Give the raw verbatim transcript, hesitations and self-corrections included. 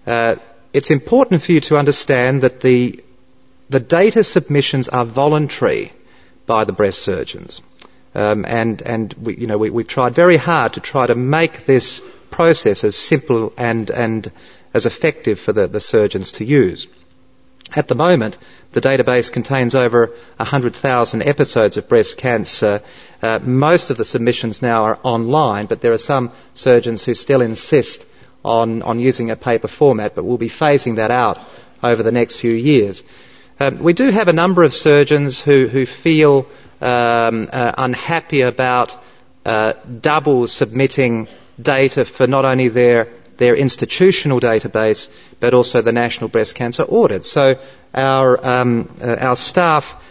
Uh, it's important for you to understand that the, the data submissions are voluntary by the breast surgeons. Um, and and we, you know, we, we've tried very hard to try to make this process as simple and, and as effective for the, the surgeons to use. At the moment, the database contains over one hundred thousand episodes of breast cancer. Uh, most of the submissions now are online, but there are some surgeons who still insist on, on using a paper format, but we'll be phasing that out over the next few years. Um, we do have a number of surgeons who, who feel um, uh, unhappy about uh, double submitting data for not only their their institutional database, but also the National Breast Cancer Audit. So our, um, uh, our staff